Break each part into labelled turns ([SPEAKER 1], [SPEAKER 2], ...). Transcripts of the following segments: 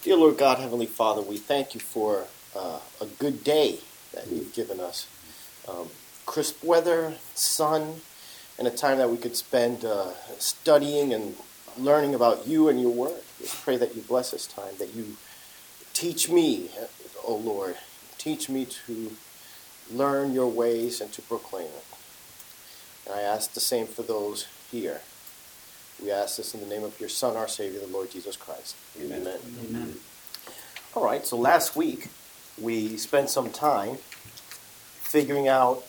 [SPEAKER 1] Dear Lord God, Heavenly Father, we thank you for a good day that you've given us. Crisp weather, sun, and a time that we could spend studying and learning about you and your word. We pray that you bless this time, that you teach me, O Lord, teach me to learn your ways and to proclaim it. And I ask the same for those here. We ask this in the name of your Son, our Savior, the Lord Jesus Christ. Amen.
[SPEAKER 2] Amen.
[SPEAKER 1] All right, so last week we spent some time figuring out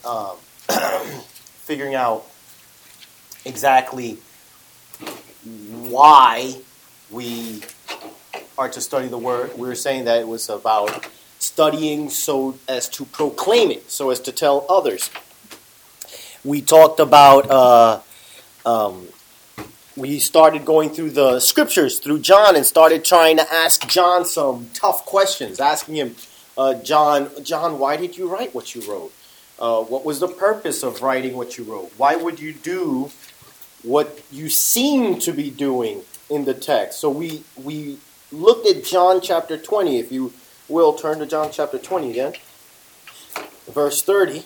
[SPEAKER 1] exactly why we are to study the Word. We were saying that it was about studying so as to proclaim it, so as to tell others. We talked about we started going through the scriptures through John and started trying to ask John some tough questions, asking him, John, why did you write what you wrote? What was the purpose of writing what you wrote? Why would you do what you seem to be doing in the text? So we looked at John chapter 20. If you will, turn to John chapter 20 again. Verse 30.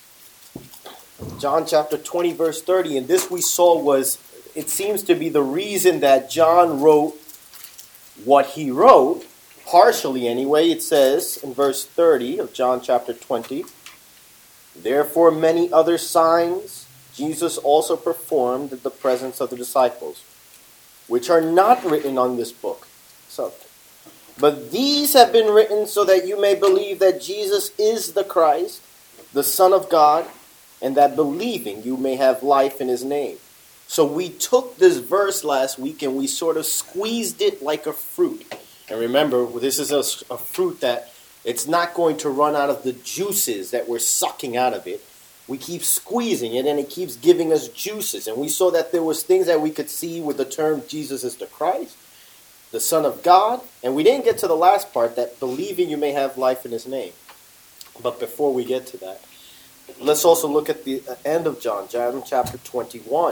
[SPEAKER 1] John chapter 20, verse 30. And this we saw was, it seems to be the reason that John wrote what he wrote, partially anyway. It says in verse 30 of John chapter 20, therefore many other signs Jesus also performed in the presence of the disciples, which are not written on this book. But these have been written so that you may believe that Jesus is the Christ, the Son of God, and that believing you may have life in his name. So we took this verse last week and we sort of squeezed it like a fruit. And remember, this is a fruit that it's not going to run out of the juices that we're sucking out of it. We keep squeezing it and it keeps giving us juices. And we saw that there was things that we could see with the term Jesus is the Christ, the Son of God. And we didn't get to the last part, that believing you may have life in his name. But before we get to that, let's also look at the end of John chapter 21.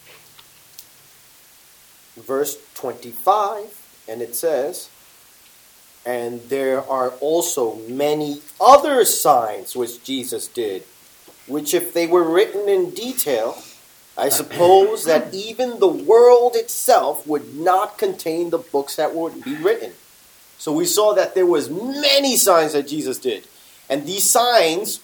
[SPEAKER 1] Verse 25, and it says, and there are also many other signs which Jesus did, which if they were written in detail, I suppose that even the world itself would not contain the books that would be written. So we saw that there was many signs that Jesus did, and these signs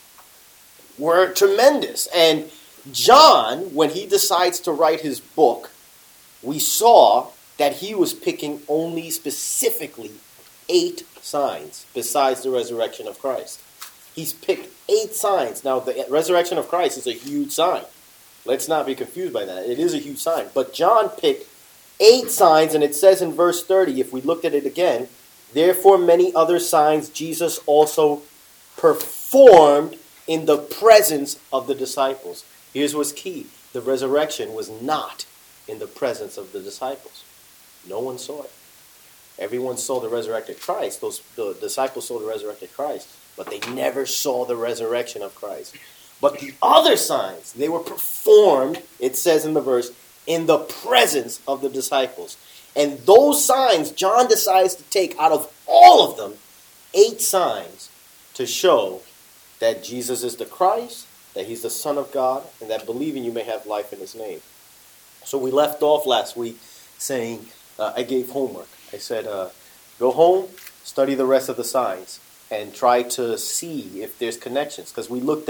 [SPEAKER 1] were tremendous. And John, when he decides to write his book, we saw that he was picking only specifically 8 signs besides the resurrection of Christ. He's picked 8 signs. Now, the resurrection of Christ is a huge sign. Let's not be confused by that. It is a huge sign. But John picked 8 signs, and it says in verse 30, if we looked at it again, therefore many other signs Jesus also performed in the presence of the disciples. Here's what's key. The resurrection was not in the presence of the disciples. No one saw it. Everyone saw the resurrected Christ. The disciples saw the resurrected Christ, but they never saw the resurrection of Christ. But the other signs, they were performed, it says in the verse, in the presence of the disciples. And those signs, John decides to take out of all of them 8 signs to show that Jesus is the Christ, that he's the Son of God, and that believing you may have life in his name. So we left off last week saying, I gave homework. I said, go home, study the rest of the signs, and try to see if there's connections. Because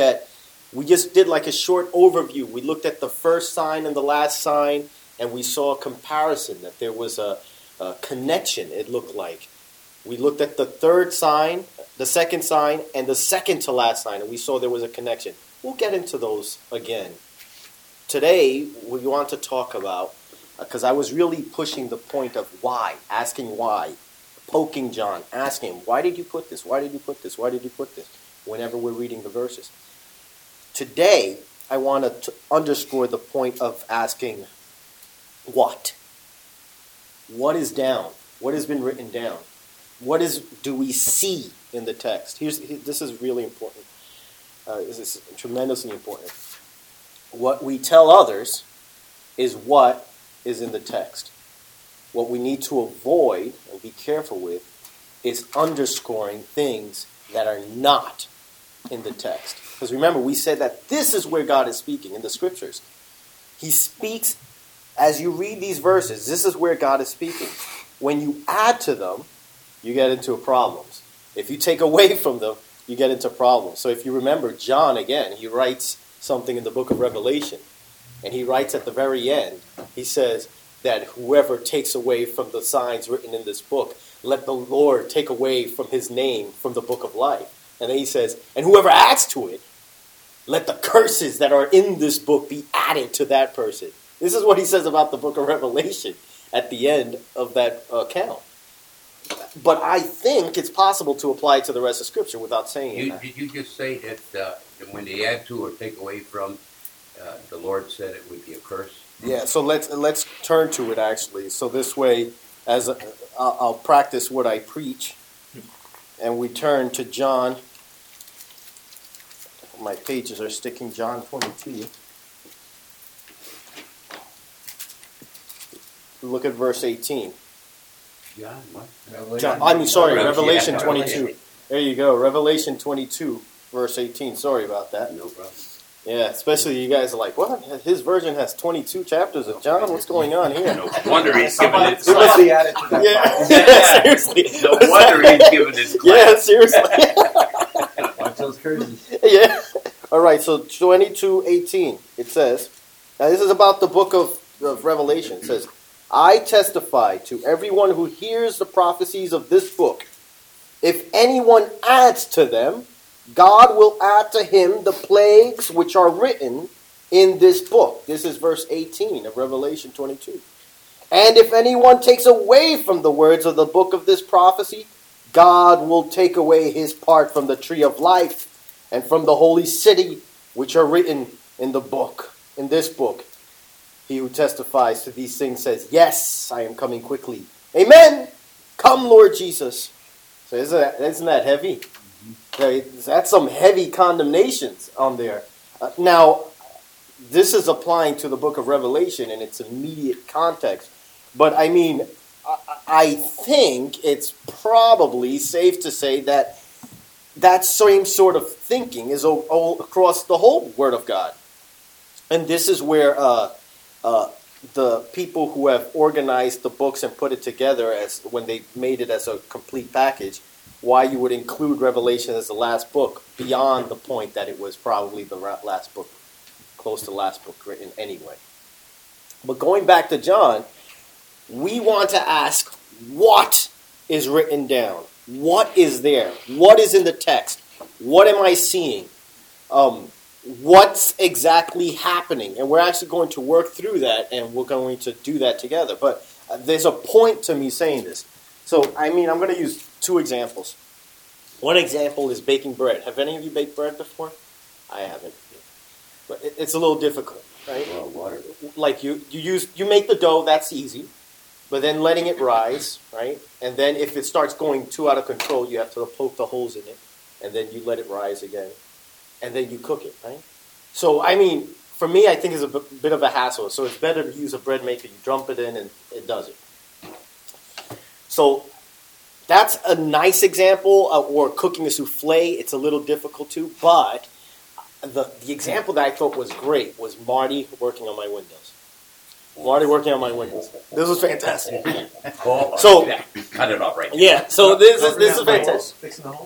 [SPEAKER 1] we just did like a short overview. We looked at the first sign and the last sign, and we saw a comparison, that there was a connection, it looked like. We looked at the third sign, the second sign, and the second to last sign, and we saw there was a connection. We'll get into those again. Today, we want to talk about, because I was really pushing the point of why, asking why, poking John, asking him, why did you put this? Why did you put this? Why did you put this? Whenever we're reading the verses. Today, I want to underscore the point of asking what? What is down? What has been written down? Do we see in the text? This is really important. This is tremendously important. What we tell others is what is in the text. What we need to avoid and be careful with is underscoring things that are not in the text. Because remember, we said that this is where God is speaking in the scriptures. He speaks, as you read these verses, this is where God is speaking. When you add to them, you get into problems. If you take away from them, you get into problems. So if you remember, John, again, he writes something in the book of Revelation. And he writes at the very end, he says that whoever takes away from the signs written in this book, let the Lord take away from his name from the book of life. And then he says, and whoever adds to it, let the curses that are in this book be added to that person. This is what he says about the book of Revelation at the end of that account. But I think it's possible to apply it to the rest of Scripture without saying that.
[SPEAKER 2] Did you just say that when they add to or take away from, the Lord said it would be a curse?
[SPEAKER 1] Yeah, so let's turn to it, actually. So this way, I'll practice what I preach. And we turn to John. My pages are sticking. John 22. Look at verse 18.
[SPEAKER 2] John, what?
[SPEAKER 1] Revelation 22. There you go, Revelation 22, verse 18. Sorry about that.
[SPEAKER 2] No problem.
[SPEAKER 1] Yeah, especially you guys are like, what? His version has 22 chapters of John? What's going on here?
[SPEAKER 2] No wonder he's giving it.
[SPEAKER 3] It must be added to that.
[SPEAKER 1] Yeah, seriously.
[SPEAKER 2] No wonder he's giving his class.
[SPEAKER 1] Yeah, seriously.
[SPEAKER 3] Watch those curses.
[SPEAKER 1] Yeah. All right, so 22:18, it says, now this is about the book of Revelation. It says, I testify to everyone who hears the prophecies of this book. If anyone adds to them, God will add to him the plagues which are written in this book. This is verse 18 of Revelation 22. And if anyone takes away from the words of the book of this prophecy, God will take away his part from the tree of life and from the holy city which are written in the book, in this book. He who testifies to these things says, yes, I am coming quickly. Amen. Come, Lord Jesus. So isn't that heavy? That's some heavy condemnations on there. Now, this is applying to the book of Revelation in its immediate context. But I mean, I think it's probably safe to say that that same sort of thinking is all across the whole Word of God. And this is where the people who have organized the books and put it together as when they made it as a complete package, why you would include Revelation as the last book beyond the point that it was probably the last book, close to the last book written anyway. But going back to John, we want to ask, what is written down? What is there? What is in the text? What am I seeing? What's exactly happening? And we're actually going to work through that, and we're going to do that together. But there's a point to me saying this. So, I mean, I'm going to use two examples. One example is baking bread. Have any of you baked bread before? I haven't. But it's a little difficult, right?
[SPEAKER 2] Well, water.
[SPEAKER 1] Like you make the dough, that's easy. But then letting it rise, right? And then if it starts going too out of control, you have to poke the holes in it. And then you let it rise again. And then you cook it, right? So, I mean, for me, I think it's a bit of a hassle. So it's better to use a bread maker. You dump it in and it does it. So that's a nice example. Or cooking a souffle, it's a little difficult too. But the example that I thought was great was Marty working on my windows. Marty working on my windows. This was fantastic. So
[SPEAKER 2] cut it off right now.
[SPEAKER 1] Yeah, so this is fantastic.
[SPEAKER 3] Fixing the hole?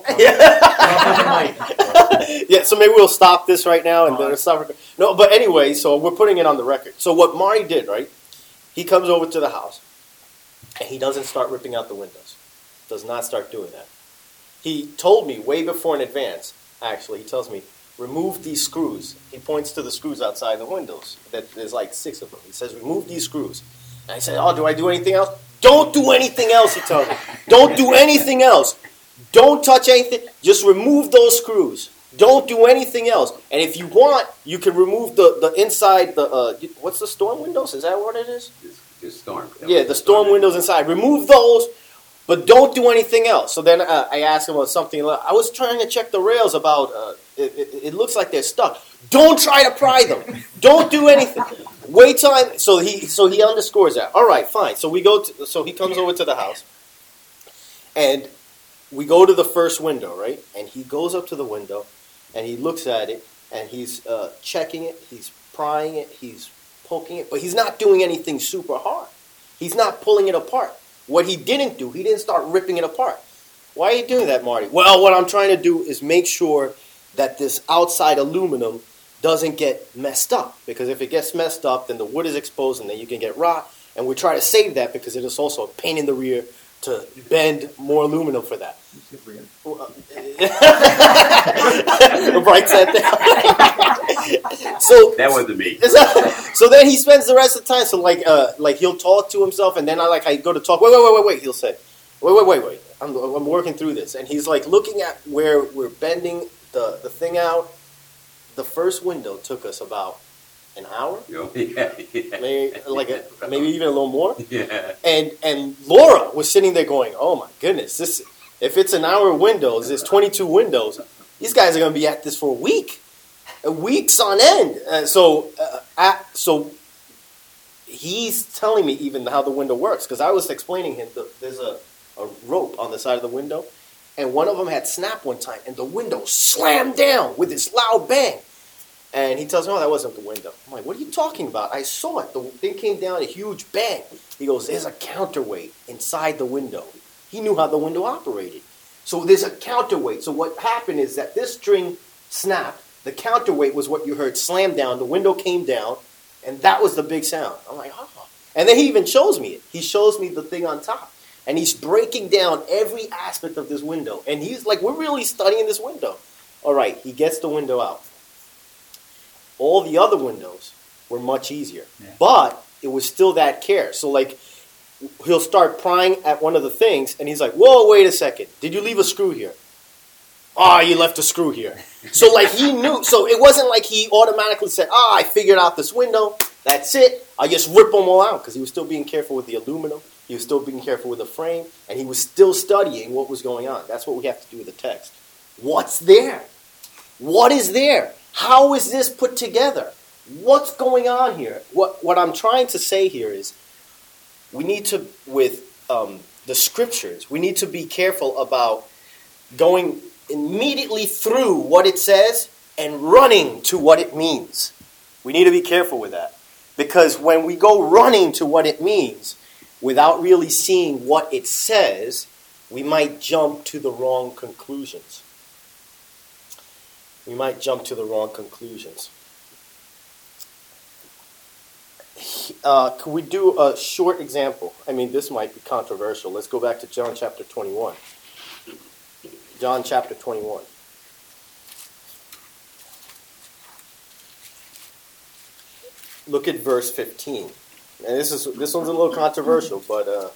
[SPEAKER 1] Yeah. Yeah, so maybe we'll stop this right now and then stop. No, but anyway, so we're putting it on the record. So what Marty did, right? He comes over to the house and he doesn't start ripping out the windows. Does not start doing that. He told me way before in advance, actually, he tells me, remove these screws. He points to the screws outside the windows. There's like 6 of them. He says, remove these screws. And I said, oh, do I do anything else? Don't do anything else, he tells me. Don't do anything else. Don't touch anything. Just remove those screws. Don't do anything else. And if you want, you can remove the inside, what's the storm windows? Is that what it is?
[SPEAKER 2] The storm.
[SPEAKER 1] Yeah, the storm windows inside. Remove those. But don't do anything else. So then I asked him about something. I was trying to check the rails about, it looks like they're stuck. Don't try to pry them. Don't do anything. Wait till so he underscores that. All right, fine. So so he comes over to the house. And we go to the first window, right? And he goes up to the window, and he looks at it, and he's checking it, he's prying it, he's poking it, but he's not doing anything super hard. He's not pulling it apart. What he didn't do, he didn't start ripping it apart. Why are you doing that, Marty? Well, what I'm trying to do is make sure that this outside aluminum doesn't get messed up. Because if it gets messed up, then the wood is exposed and then you can get rot. And we try to save that because it is also a pain in the rear to bend more aluminum for that. Bright said that. So
[SPEAKER 2] That wasn't me.
[SPEAKER 1] so then he spends the rest of the time. So like he'll talk to himself, and then I go to talk. Wait. He'll say, wait. I'm working through this, and he's like looking at where we're bending the thing out. The first window took us about an hour, maybe even a little more.
[SPEAKER 2] Yeah.
[SPEAKER 1] And Laura was sitting there going, "Oh my goodness, this if it's an hour windows, there's 22 windows. These guys are going to be at this for a week, weeks on end." So he's telling me even how the window works because I was explaining him there's a rope on the side of the window, and one of them had snapped one time, and the window slammed down with this loud bang. And he tells me, "Oh, that wasn't the window." I'm like, "What are you talking about? I saw it. The thing came down, a huge bang." He goes, "There's a counterweight inside the window." He knew how the window operated. So there's a counterweight. So what happened is that this string snapped. The counterweight was what you heard slam down. The window came down, and that was the big sound. I'm like, "Oh." And then he even shows me it. He shows me the thing on top. And he's breaking down every aspect of this window. And he's like, we're really studying this window. All right, he gets the window out. All the other windows were much easier. Yeah. But it was still that care. So, like, he'll start prying at one of the things, and he's like, "Whoa, wait a second. Did you leave a screw here?" "Oh, you left a screw here." So, like, he knew. So it wasn't like he automatically said, I figured out this window. That's it. I just rip them all out. Because he was still being careful with the aluminum. He was still being careful with the frame. And he was still studying what was going on. That's what we have to do with the text. What's there? What is there? How is this put together? What's going on here? What I'm trying to say here is we need to, with the scriptures, we need to be careful about going immediately through what it says and running to what it means. We need to be careful with that. Because when we go running to what it means without really seeing what it says, we might jump to the wrong conclusions. We might jump to the wrong conclusions. Could we do a short example? I mean, this might be controversial. Let's go back to John chapter 21. John chapter 21. Look at verse 15. And this one's a little controversial, but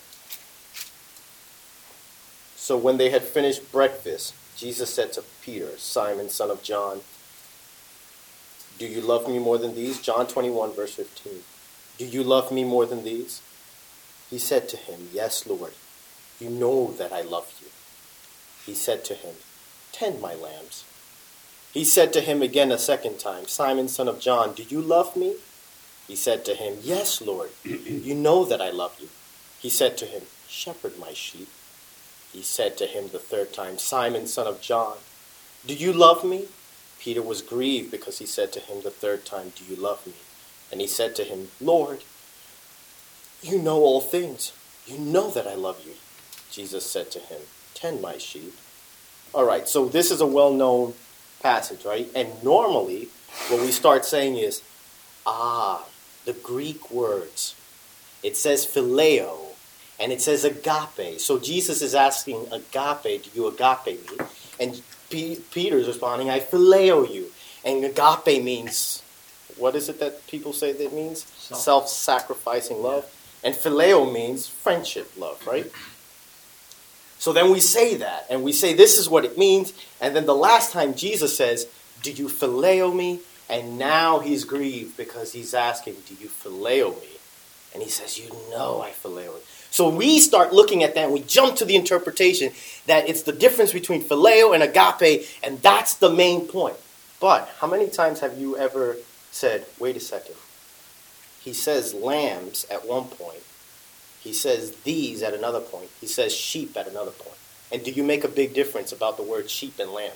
[SPEAKER 1] so when they had finished breakfast, Jesus said to Peter, "Simon, son of John, do you love me more than these?" John 21, verse 15. "Do you love me more than these?" He said to him, "Yes, Lord, you know that I love you." He said to him, "Tend my lambs." He said to him again a second time, "Simon, son of John, do you love me?" He said to him, "Yes, Lord, you know that I love you." He said to him, "Shepherd my sheep." He said to him the third time, "Simon, son of John, do you love me?" Peter was grieved because he said to him the third time, "Do you love me?" And he said to him, "Lord, you know all things. You know that I love you." Jesus said to him, "Tend my sheep." All right, so this is a well-known passage, right? And normally what we start saying is, the Greek words. It says phileo, and it says agape. So Jesus is asking agape, do you agape me? And Peter's responding, I phileo you. And agape means, what is it that people say that means? Self-sacrificing love. And phileo means friendship love, right? So then we say that, and we say this is what it means. And then the last time Jesus says, do you phileo me? And now he's grieved because he's asking, do you phileo me? And he says, you know I phileo you. So we start looking at that and we jump to the interpretation that it's the difference between phileo and agape, and that's the main point. But how many times have you ever said, wait a second, he says lambs at one point, he says these at another point, he says sheep at another point. And do you make a big difference about the word sheep and lamb?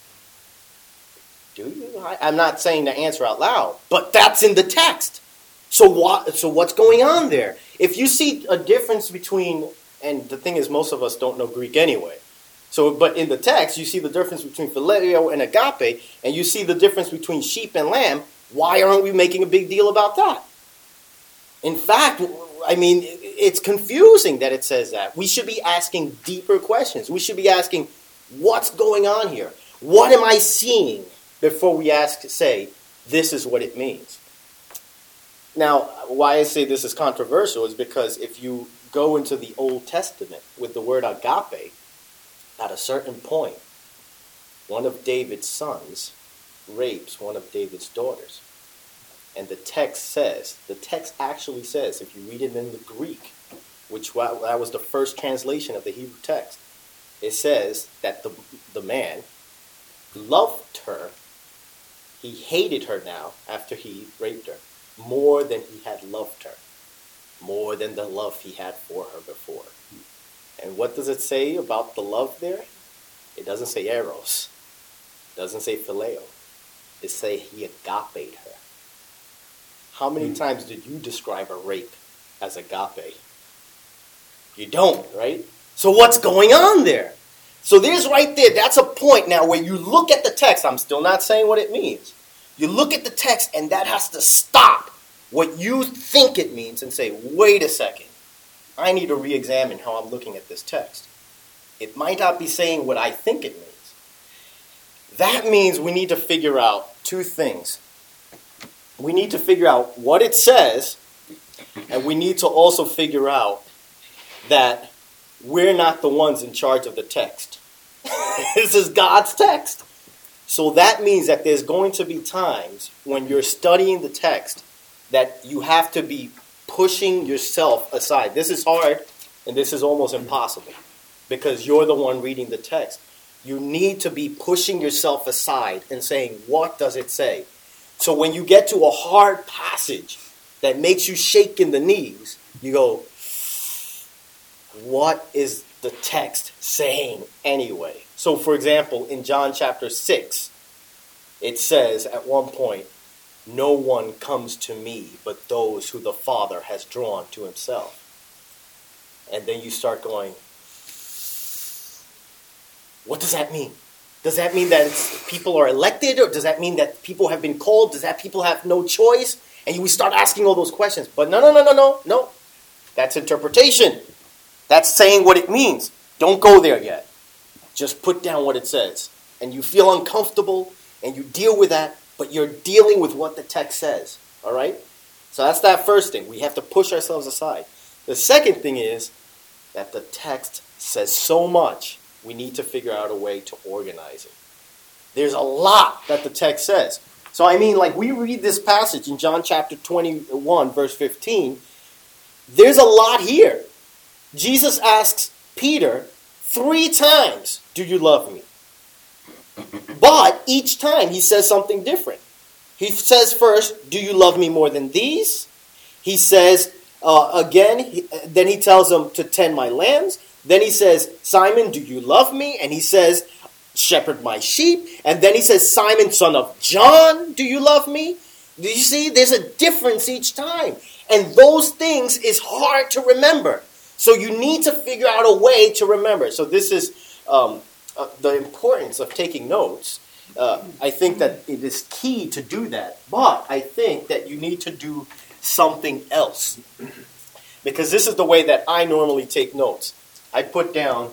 [SPEAKER 1] Do you? I'm not saying the answer out loud, but that's in the text. So what's going on there? If you see a difference between, and the thing is, most of us don't know Greek anyway. But in the text, you see the difference between phileo and agape, and you see the difference between sheep and lamb. Why aren't we making a big deal about that? In fact, I mean, it's confusing that it says that. We should be asking deeper questions. We should be asking, what's going on here? What am I seeing before we say, this is what it means? Now, why I say this is controversial is because if you go into the Old Testament with the word agape, at a certain point, one of David's sons rapes one of David's daughters. And the text actually says, if you read it in the Greek, that was the first translation of the Hebrew text, it says that the man loved her. He hated her now after he raped her more than he had loved her, more than the love he had for her before. And what does it say about the love there? It doesn't say eros. It doesn't say phileo. It says he agape'd her. How many times did you describe a rape as agape? You don't, right? So what's going on there? So there's right there, that's a point now where you look at the text. I'm still not saying what it means. You look at the text and that has to stop what you think it means and say, wait a second. I need to re-examine how I'm looking at this text. It might not be saying what I think it means. That means we need to figure out two things. We need to figure out what it says, and we need to also figure out that we're not the ones in charge of the text. This is God's text. So that means that there's going to be times when you're studying the text that you have to be pushing yourself aside. This is hard, and this is almost impossible, because you're the one reading the text. You need to be pushing yourself aside and saying, what does it say? So when you get to a hard passage that makes you shake in the knees, you go, what is the text saying anyway? So for example, in John chapter 6, it says at one point, no one comes to me but those who the Father has drawn to himself. And then you start going, what does that mean? Does that mean that people are elected? Or does that mean that people have been called? Does that people have no choice? And we start asking all those questions. But no. That's interpretation. That's saying what it means. Don't go there yet. Just put down what it says. And you feel uncomfortable, and you deal with that, but you're dealing with what the text says. All right? So that's that first thing. We have to push ourselves aside. The second thing is that the text says so much, we need to figure out a way to organize it. There's a lot that the text says. So I mean, like we read this passage in John chapter 21, verse 15, there's a lot here. Jesus asks Peter 3 times, do you love me? But each time he says something different. He says first, do you love me more than these? He says then he tells them to tend my lambs. Then he says, Simon, do you love me? And he says, shepherd my sheep. And then he says, Simon, son of John, do you love me? Do you see? There's a difference each time. And those things is hard to remember. So you need to figure out a way to remember. So this is the importance of taking notes. I think that it is key to do that. But I think that you need to do something else. Because this is the way that I normally take notes. I put down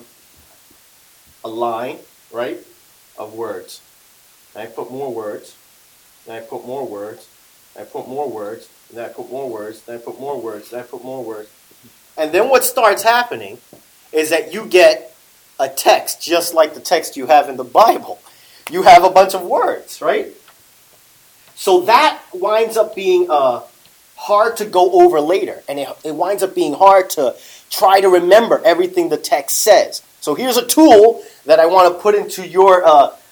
[SPEAKER 1] a line, right, of words. And I put more words. Then I put more words. I put more words. Then I put more words. Then I put more words. Then I put more words. And then what starts happening is that you get a text just like the text you have in the Bible. You have a bunch of words, right? So that winds up being hard to go over later. And it winds up being hard to try to remember everything the text says. So here's a tool that I want to put into your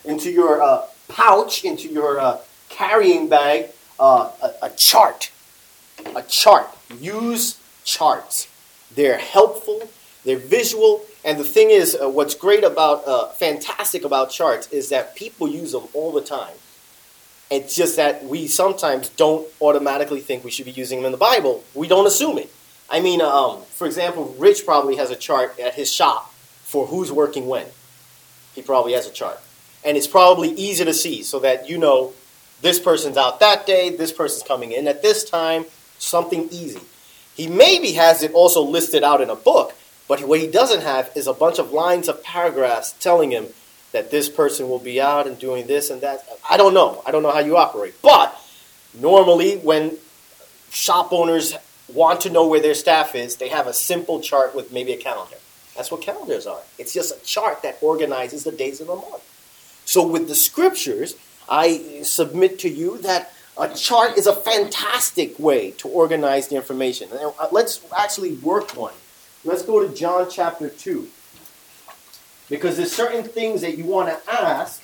[SPEAKER 1] pouch, into your carrying bag, a chart. A chart. Use charts. They're helpful, they're visual, And the thing is, what's great about, fantastic about charts is that people use them all the time. It's just that we sometimes don't automatically think we should be using them in the Bible. We don't assume it. I mean, for example, Rich probably has a chart at his shop for who's working when. He probably has a chart. And it's probably easy to see so that you know this person's out that day, this person's coming in at this time, something easy. He maybe has it also listed out in a book, but what he doesn't have is a bunch of lines of paragraphs telling him that this person will be out and doing this and that. I don't know. I don't know how you operate. But normally when shop owners want to know where their staff is, they have a simple chart with maybe a calendar. That's what calendars are. It's just a chart that organizes the days of the month. So with the scriptures, I submit to you that a chart is a fantastic way to organize the information. Let's actually work one. Let's go to John chapter 2. Because there's certain things that you want to ask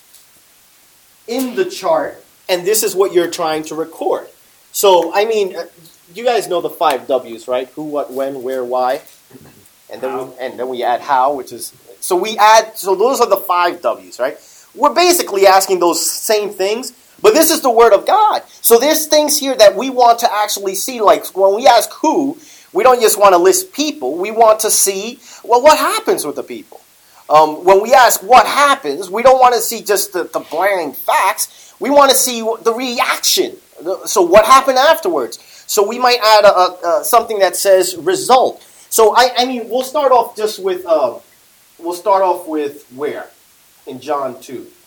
[SPEAKER 1] in the chart, and this is what you're trying to record. So, I mean, you guys know the 5 W's, right? Who, what, when, where, why. And then we add how, which is... So those are the 5 W's, right? We're basically asking those same things, but this is the Word of God. So there's things here that we want to actually see, like when we ask who, we don't just want to list people. We want to see, well, what happens with the people? When we ask what happens, we don't want to see just the bland facts. We want to see the reaction. So what happened afterwards? So we might add something that says result. So I mean, we'll start off just with where in John 2.